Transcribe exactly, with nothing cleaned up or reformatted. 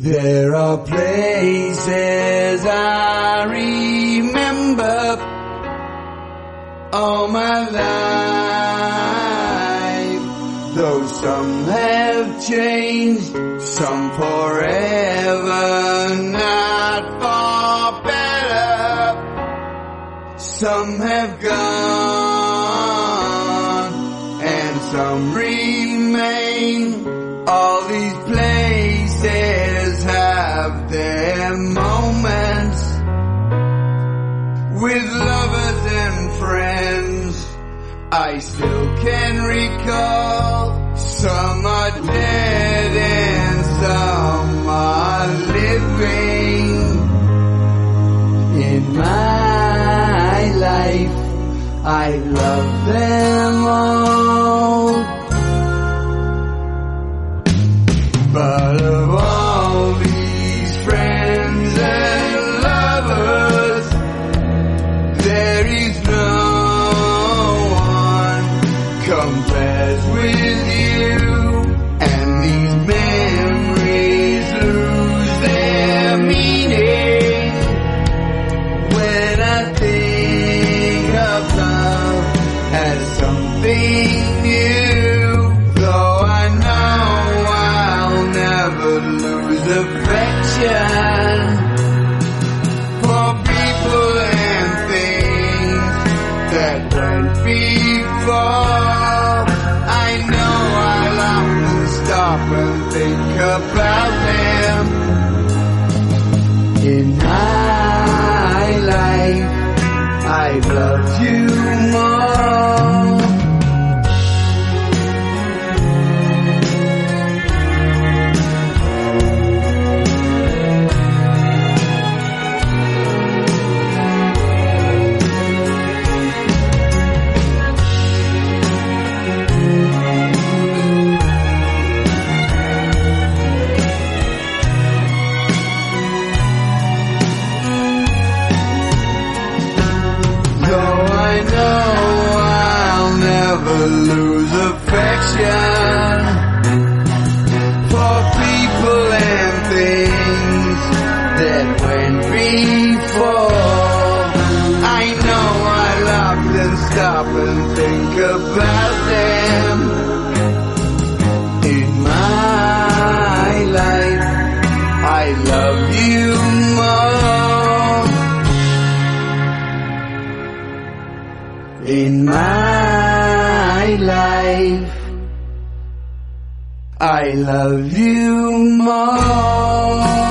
There are places I remember all my life, though some have changed, some forever, not for better. Some have gone and some remain. All these places have their moments with lovers and friends. I still can recall. Some are dead and some are living. In my life, I love them all. But of all these friends and lovers, there is no one compares with you. And these memories lose their meaning when I think of love as something new. Though I know I'll never lose affection for people and things that went before. I know I'll often stop and think about them. In my life, I've loved you more. Lose affection for people and things that went before. I know I'll often stop and think about them. In my life, I love you more. In my life, I love you more.